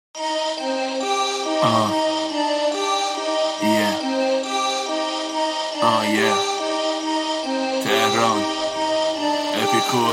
Yeah. تهران اپیکور.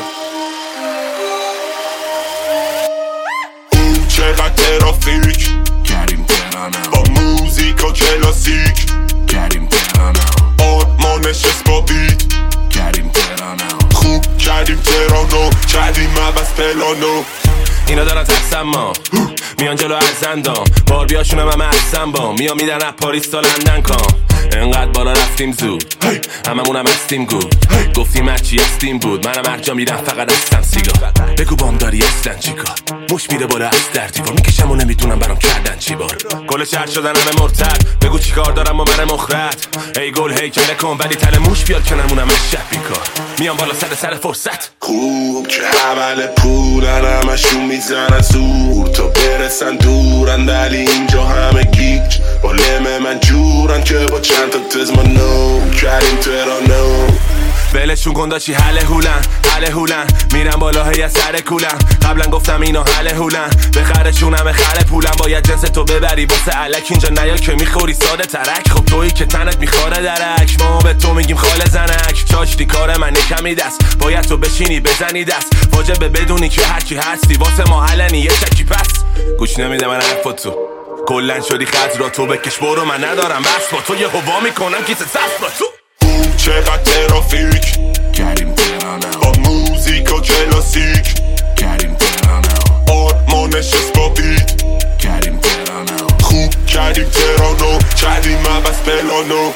چقدر ترافیک کریم تهرانم، با موزیک و کلاسیک کریم تهرانم، آرمانش با بیت کریم تهرانم، خوب کردیم تهرانو، کردیم عوض پلانو. اینا دارن ترسم ما میان جلو ارزندام، بار بیاشونم همه ارسم با میان میدن رپ پاریس تا لندن کام. انقدر بالا رفتیم زود هممونم هستیم گود، گفتیم هرچی هستیم بود. منم هر جا میرم فقط هستم سیگار. بگو بام داری هستن چیکار، مش میره بالا از در دیوار میکشم و نمیدونم برام کردن چی بار. گل شهر شدن همه مرتد، بگو چیکار دارم با من مخرد. ای گل هی کله کن ولی تل موش بیاد که نمونم از شب بیکار. میام بالا سر فرصت خوب که حول پولن همشون میزنن زور تا برسن دورن، ولی اینجا همه گیج با لم من جورن که با چند تا تزمانو کریم تهرانو. ولشون کن داشی حله هولن میرم بالا هی از سر کولن. قبلا گفتم اینا حله هولن بخرشون همه خله پولن. باید جنس تو ببری واسه علک اینجا نیا که میخوری ساده ترک. خب تویی که تنت میخوره درک، ما به تو میگیم خاله زنک. چاشتی کار من کمی دست، باید تو بشینی بزنی دست. واجبه بدونی که هرچی هستی واسه ما حلنی یه شکی پس. گوش نمیده من حرفاتو کلن شدی خط را تو بکش برو. من ندارم بس با تو یه هوا میکنم کیسه سفت را تو. چقدر ترافیک کریم تهرانم، با موزیک و کلاسیک کریم تهرانم، آرمانش با بیت کریم تهرانم، خوب کردیم تهرانو، کردیم عوض پلانو.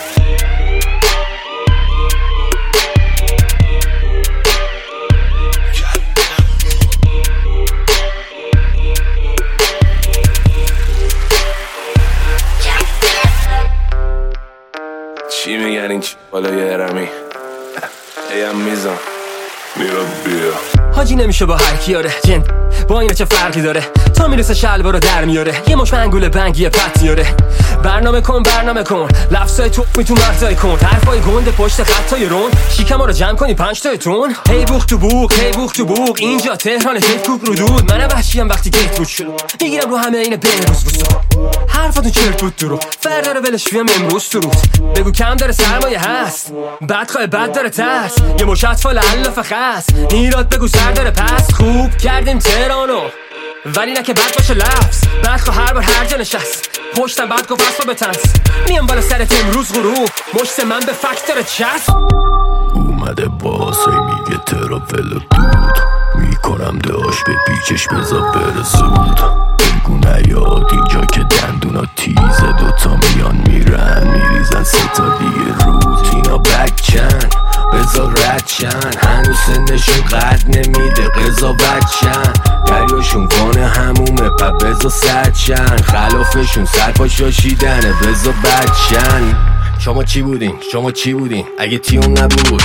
چی میگن این چی بالای هرمی ایم میزان میراد بیا حاجی نمیشه با هر کیاره جن با اینا چه فرقی داره. تا میرسه شلوارو در میاره یه مش منگول بنگی پت میاره. برنامه کن لفظای تو تو مرزای کن. حرفای گنده پشت خطای رون شیکم رو جمع کنی 5 تاتون. هی بوخ تو بوق اینجا تهران کوک رو دود. منم وحشیم وقتی گیت بود شد میگیرم رو همه این بین روز حرفاتون چرت بود درو فردا رو ولش فیم امروز تو روز. بگو کم داره سرمایه هست بد داره ترس یه مشت فال علف خاص ایراد بگو سر داره پس. خوب کردیم تهرانو ولی نه که بد باشه لفظ. بعد هر بار هر جا نشست پشتم بعد گفت اصلا به تنس. میام بالا سرت امروز غروب مشت من به فکت داره چسب. اومده باسه میگه ترافل دود میکنم داشت به پیچش بذار بره زود. بگو نیاد اینجا که دندونا تیزه دوتا میان میرن میریزن 3 تا دیگه روز. اینا بکن بذار ردشن هنوز سنشون قد نمیده قضاوت شن. دریاشون وانه همومه پا بذار سدشن خلافشون سرپا شاشیدنه بذار بدشن. شما چی بودین اگه تیون نبود.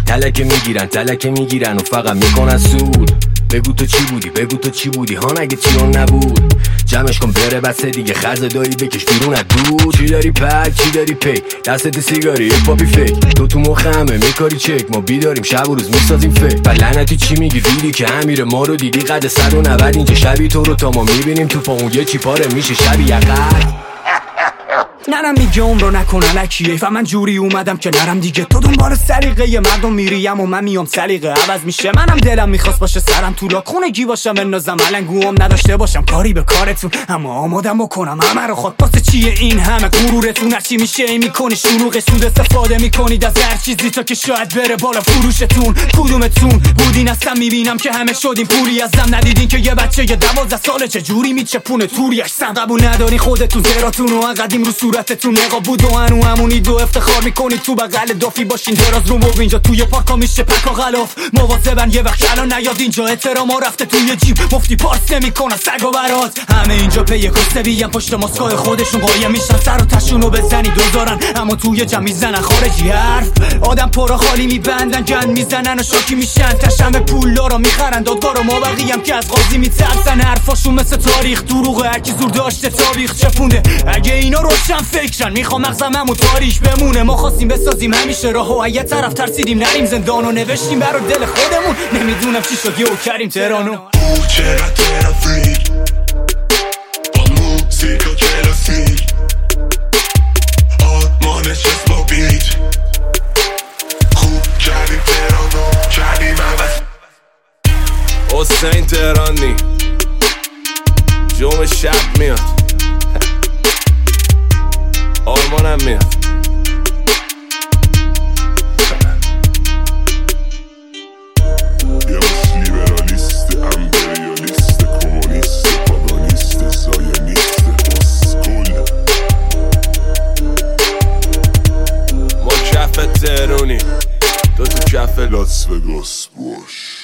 تلکه میگیرن و فقط میکنن سود. بگو تو چی بودی هان اگه تیون نبود. جمعش کن بره بسه دیگه خرز داری بکش بیرون از دود. چی داری پک چی داری پی دستت سیگاری یک پاپی فیک. تو مخمه میکاری چک ما بیداریم شب و روز میسازیم فیک. لعنتی چی میگی ریدی که همیر ما رو دیدی قد 190 اینجا شبی تو رو تا ما میبینیم تو پامون یه چی پاره میشه شبی یقر. نرم میگه عمرو نکن الکیه و من جوری اومدم که نرم دیگه. تو دنبال سلیقه مردم میریم و من میام سلیقه عوض میشه. منم دلم میخواست باشه سرم تو لاک خونگی باشم بنازم علنگوام نداشته باشم کاری به کارتون اما آمادم بکنم همه رو خود. واسه چیه این همه غرورتون هرچی میشه میکنی شلوغ سود استفاده میکنید از هر چیزی تا که شاید بره بالا فروشتون. کدومتون بودین اصلا میبینم که همه شدین پولی ازم ندیدین که یه بچه 12 ساله چه جوری میچپونه توریش سن. قبول نداری خودتون زراتون و قدیم رو صورتتون نقاب بود و هنو همونید و افتخار میکنید تو بغل دافی باشین دراز رو موب. اینجا توی پارکا میشه پکا غلاف مواظبن یه وقت الان نیاد اینجا احترام ها رفته توی جیب مفتی پارس نمیکنن سگ و برات. همه اینجا پی کسبی پشت ماسکای خودشون قایم میشن سر و تشونو بزنی دوزارن اما توی جمع میزنن خارجی حرف. آدم پرا خالی میبندن گند میزنن و شاکی میشن تشم پولارا میخرن دادگارا ما بقیم که از قاضی میترسن. حرفاشون مثل تاریخ دروغه هرکی زور داشته تاریخ چپونده. اگه اینا روشن فکرن میخوام مغزم همون تاریخ بمونه. ما خواستیم بسازیم همیشه راه و یه طرف ترسیدیم نریم زندان و نوشتیم برا دل خودمون. نمیدونم چی شد یهو کریم تهرانو. چقدر ترافیک با حسین تهرانی جمع شب میاد آرمانم میاد یه مش لیبرالیست امپریالیست کمونیست پاگانیست زاینیست اسکول ما کف تهرونی تو کف لاس وگاس باش